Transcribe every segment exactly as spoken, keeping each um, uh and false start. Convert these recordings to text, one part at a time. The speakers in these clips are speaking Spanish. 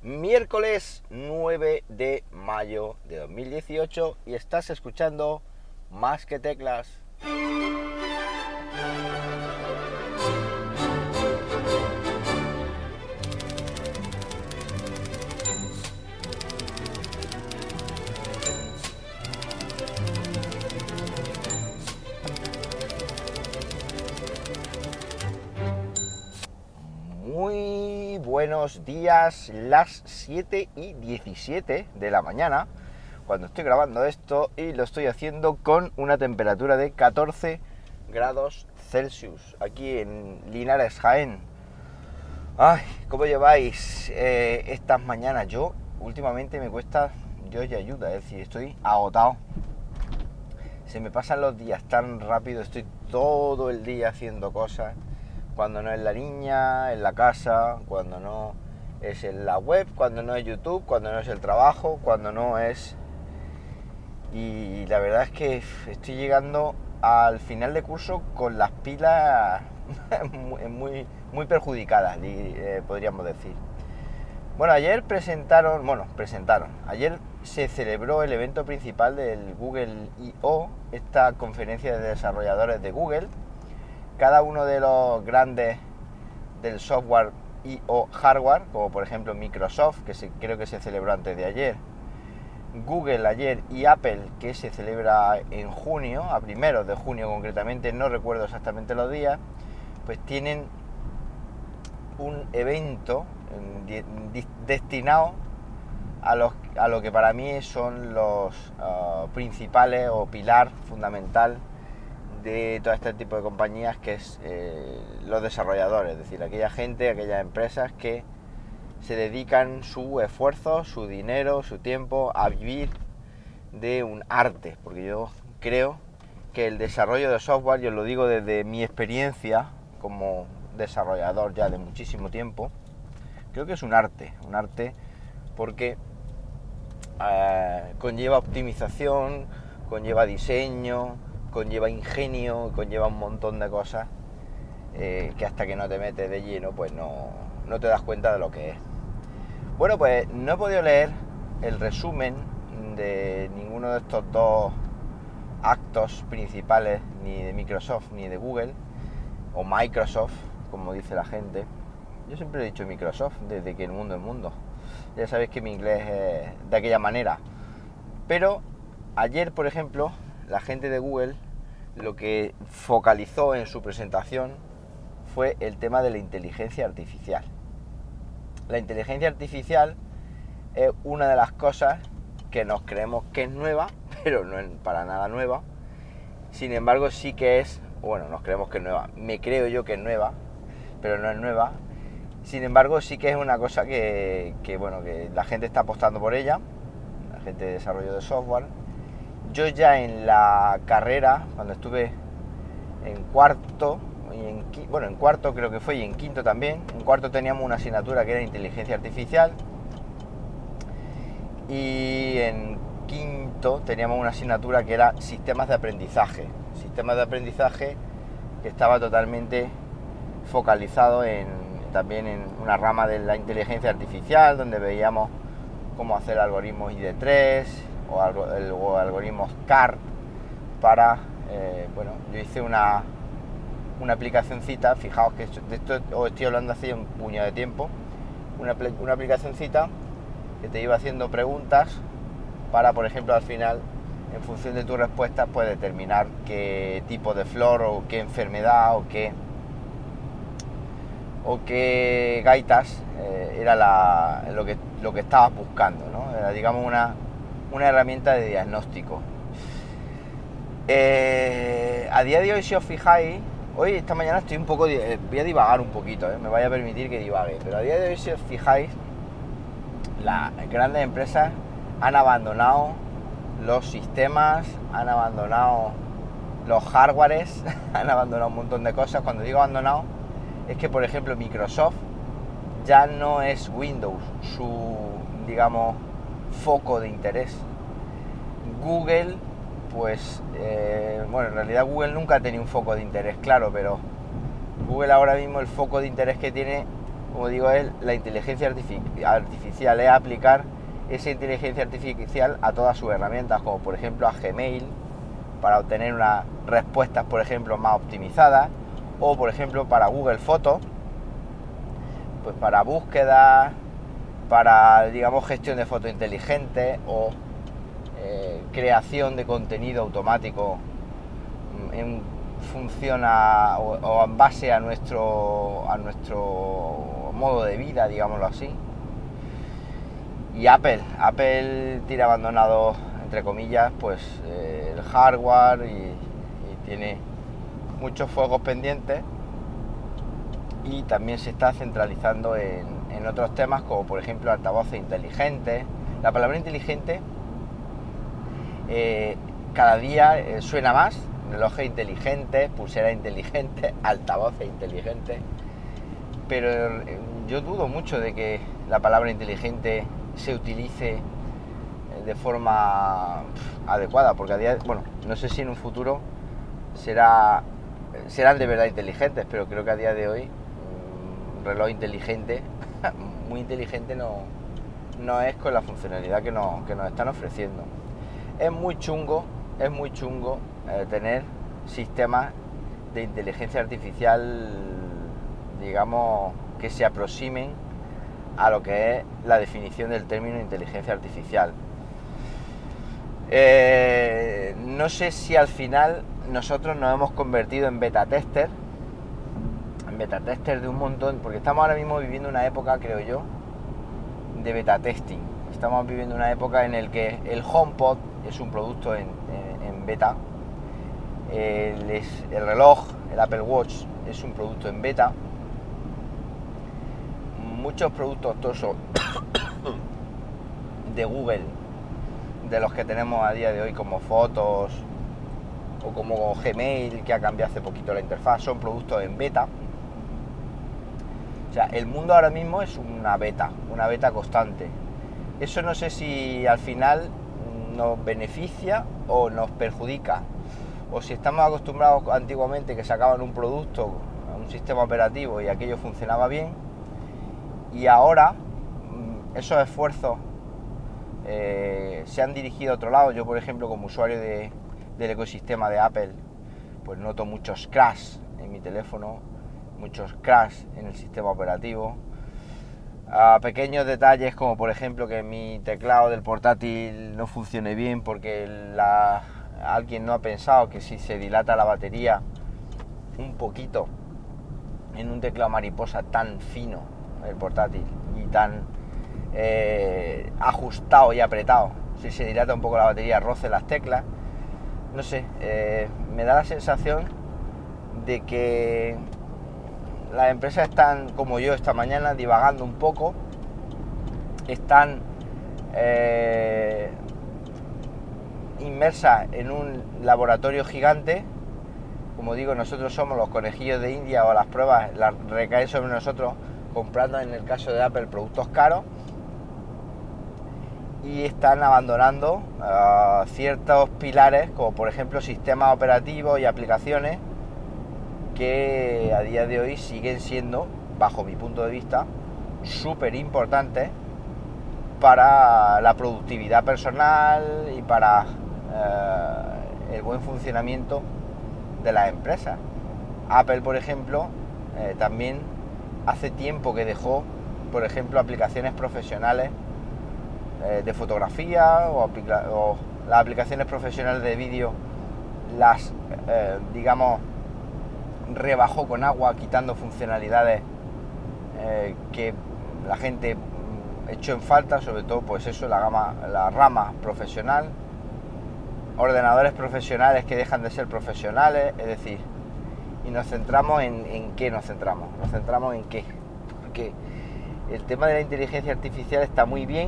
Miércoles nueve de mayo de dos mil dieciocho y estás escuchando Más que Teclas. Muy buenos días, las siete y diecisiete de la mañana cuando estoy grabando esto, y lo estoy haciendo con una temperatura de catorce grados Celsius aquí en Linares, Jaén. Ay, ¿cómo lleváis eh, estas mañanas? Yo últimamente me cuesta Dios y ayuda, es decir, estoy agotado. Se me pasan los días tan rápido, estoy todo el día haciendo cosas. Cuando no es la niña, en la casa, cuando no es en la web, cuando no es YouTube, cuando no es el trabajo, cuando no es... Y la verdad es que estoy llegando al final de curso con las pilas muy, muy perjudicadas, podríamos decir. Bueno, ayer presentaron, bueno, presentaron, ayer se celebró el evento principal del Google I O, esta conferencia de desarrolladores de Google. Cada uno de los grandes del software y o hardware, como por ejemplo Microsoft, que se, creo que se celebró antes de ayer, Google ayer y Apple, que se celebra en junio, a primeros de junio concretamente, no recuerdo exactamente los días, pues tienen un evento destinado a, los, a lo que para mí son los uh, principales o pilar fundamental de todo este tipo de compañías, que es eh, los desarrolladores, es decir, aquella gente, aquellas empresas que se dedican su esfuerzo, su dinero, su tiempo a vivir de un arte, porque yo creo que el desarrollo de software, yo lo digo desde mi experiencia como desarrollador ya de muchísimo tiempo, creo que es un arte, un arte porque eh, conlleva optimización, conlleva diseño, conlleva ingenio, conlleva un montón de cosas eh, que hasta que no te metes de lleno pues no, no te das cuenta de lo que es. Bueno, pues no he podido leer el resumen de ninguno de estos dos actos principales, ni de Microsoft ni de Google, o Microsoft, como dice la gente. Yo siempre he dicho Microsoft desde que el mundo es mundo. Ya sabéis que mi inglés es de aquella manera. Pero ayer, por ejemplo, la gente de Google lo que focalizó en su presentación fue el tema de la inteligencia artificial. La inteligencia artificial es una de las cosas que nos creemos que es nueva, pero no es para nada nueva. Sin embargo, sí que es, bueno, nos creemos que es nueva. Me creo yo que es nueva, pero no es nueva. Sin embargo, sí que es una cosa que, que bueno, que la gente está apostando por ella, la gente de desarrollo de software. Yo ya en la carrera, cuando estuve en cuarto, y en, bueno, en cuarto creo que fue, y en quinto también, en cuarto teníamos una asignatura que era inteligencia artificial, y en quinto teníamos una asignatura que era sistemas de aprendizaje, sistemas de aprendizaje que estaba totalmente focalizado en, también en una rama de la inteligencia artificial, donde veíamos cómo hacer algoritmos I D tres, o, algo, el, o algoritmos C A R para, eh, bueno, yo hice una, una aplicacioncita, fijaos que de esto os estoy hablando hace un puñado de tiempo, una, una aplicacioncita que te iba haciendo preguntas para, por ejemplo, al final, en función de tus respuestas, pues determinar qué tipo de flor o qué enfermedad o qué o qué gaitas eh, era la, lo, que, lo que estabas buscando, ¿no? Era, digamos, una una herramienta de diagnóstico. Eh, a día de hoy, si os fijáis, hoy, esta mañana estoy un poco, eh, voy a divagar un poquito, eh, me vaya a permitir que divague, pero a día de hoy, si os fijáis, las grandes empresas han abandonado los sistemas, han abandonado los hardwares, han abandonado un montón de cosas. Cuando digo abandonado, es que, por ejemplo, Microsoft ya no es Windows su, digamos, foco de interés. Google, pues, eh, bueno, en realidad Google nunca ha tenido un foco de interés, claro, pero Google ahora mismo el foco de interés que tiene como digo, es la inteligencia artific- artificial, es aplicar esa inteligencia artificial a todas sus herramientas, como por ejemplo a Gmail, para obtener unas respuestas, por ejemplo, más optimizadas, o por ejemplo para Google Fotos, pues para búsqueda, para, digamos, gestión de fotos inteligentes o eh, creación de contenido automático en función a, o, o en base a nuestro a nuestro modo de vida, digámoslo así. Y Apple, Apple tiene abandonado, entre comillas, pues eh, el hardware y, y tiene muchos fuegos pendientes, y también se está centralizando en, en otros temas, como por ejemplo altavoces inteligentes. La palabra inteligente eh, cada día eh, suena más: relojes inteligentes, pulseras inteligentes, altavoces inteligentes. Pero eh, yo dudo mucho de que la palabra inteligente se utilice de forma pff, adecuada, porque a día, bueno, no sé si en un futuro será serán de verdad inteligentes, pero creo que a día de hoy un reloj inteligente, muy inteligente, no, no es con la funcionalidad que nos, que nos están ofreciendo. Es muy chungo, es muy chungo eh, tener sistemas de inteligencia artificial, digamos, que se aproximen a lo que es la definición del término inteligencia artificial. Eh, no sé si al final nosotros nos hemos convertido en beta tester, en beta tester de un montón, porque estamos ahora mismo viviendo una época, creo yo, de beta testing. Estamos viviendo una época en el que el HomePod es un producto en, en, en beta, el, es, el reloj, el Apple Watch, es un producto en beta. Muchos productos tosos de Google, de los que tenemos a día de hoy, como Fotos o como Gmail, que ha cambiado hace poquito la interfaz, son productos en beta. O sea, el mundo ahora mismo es una beta, una beta constante. Eso no sé si al final nos beneficia o nos perjudica, o si estamos acostumbrados antiguamente que sacaban un producto, un sistema operativo, y aquello funcionaba bien, y ahora esos esfuerzos eh, se han dirigido a otro lado. Yo, por ejemplo, como usuario de, del ecosistema de Apple, pues noto muchos crash en mi teléfono, muchos crash en el sistema operativo, a pequeños detalles como por ejemplo que mi teclado del portátil no funcione bien porque la, alguien no ha pensado que si se dilata la batería un poquito en un teclado mariposa tan fino, el portátil, y tan eh, ajustado y apretado, si se dilata un poco la batería roce las teclas. No sé, eh, me da la sensación de que las empresas están, como yo esta mañana, divagando un poco, están eh, inmersas en un laboratorio gigante. Como digo, nosotros somos los conejillos de India, o las pruebas las recaen sobre nosotros, comprando, en el caso de Apple, productos caros, y están abandonando uh, ciertos pilares, como por ejemplo sistemas operativos y aplicaciones, que a día de hoy siguen siendo, bajo mi punto de vista, súper importantes para la productividad personal y para uh, el buen funcionamiento de las empresas. Apple, por ejemplo, eh, también hace tiempo que dejó, por ejemplo, aplicaciones profesionales eh, de fotografía, o, aplica- o las aplicaciones profesionales de vídeo, las, eh, digamos, rebajó con agua, quitando funcionalidades eh, que la gente echó en falta, sobre todo, pues eso, la gama, la rama profesional, ordenadores profesionales que dejan de ser profesionales, es decir, y nos centramos en, en qué nos centramos, nos centramos en qué, porque el tema de la inteligencia artificial está muy bien,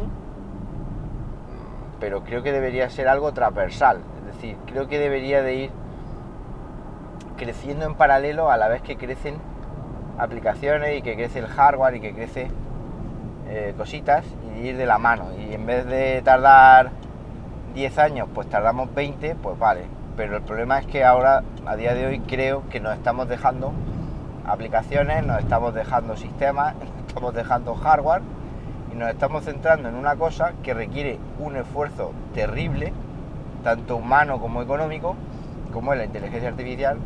pero creo que debería ser algo transversal, es decir, creo que debería de ir creciendo en paralelo a la vez que crecen aplicaciones y que crece el hardware y que crece eh, cositas, y ir de la mano, y en vez de tardar diez años, pues tardamos veinte, pues vale. Pero el problema es que ahora, a día de hoy, creo que nos estamos dejando aplicaciones, nos estamos dejando sistemas, estamos dejando hardware y nos estamos centrando en una cosa que requiere un esfuerzo terrible, tanto humano como económico, como es la inteligencia artificial,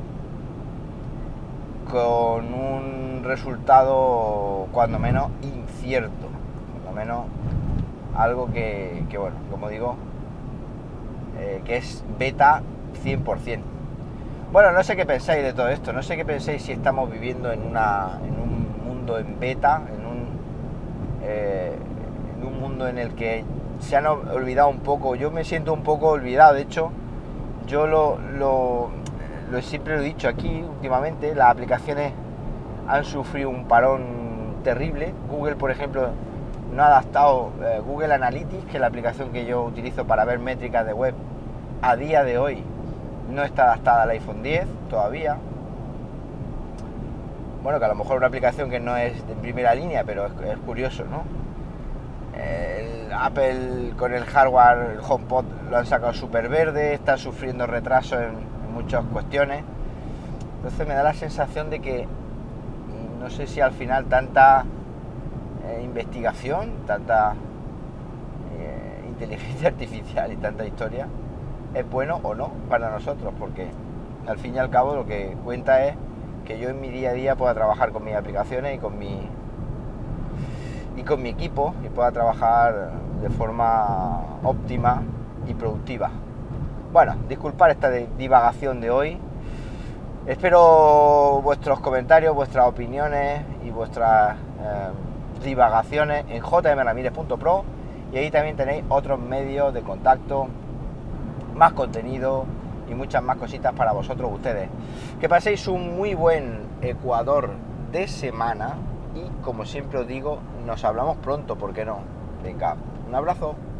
con un resultado cuando menos incierto, cuando menos algo que, que bueno, como digo, eh, que es beta cien por ciento. Bueno, no sé qué pensáis de todo esto, no sé qué pensáis si estamos viviendo en, una, en un mundo en beta, en un, eh, en un mundo en el que se han olvidado un poco. Yo me siento un poco olvidado, de hecho, yo lo, lo, lo siempre lo he dicho aquí últimamente, las aplicaciones han sufrido un parón terrible. Google, por ejemplo, no ha adaptado eh, Google Analytics, que es la aplicación que yo utilizo para ver métricas de web, a día de hoy no está adaptada al iPhone diez todavía. Bueno, que a lo mejor una aplicación que no es de primera línea, pero es, es curioso, ¿no? El Apple con el hardware, el HomePod lo han sacado súper verde, está sufriendo retrasos en, en muchas cuestiones. Entonces me da la sensación de que no sé si al final tanta eh, investigación, tanta eh, inteligencia artificial y tanta historia es bueno o no para nosotros, porque al fin y al cabo lo que cuenta es que yo en mi día a día pueda trabajar con mis aplicaciones y con mi y con mi equipo y pueda trabajar de forma óptima y productiva. Bueno, disculpad esta divagación de hoy. Espero vuestros comentarios, vuestras opiniones y vuestras eh, divagaciones en j m ramirez punto pro, y ahí también tenéis otros medios de contacto, más contenido y muchas más cositas para vosotros ustedes. Que paséis un muy buen Ecuador de semana y, como siempre os digo, nos hablamos pronto, ¿por qué no? Venga, un abrazo.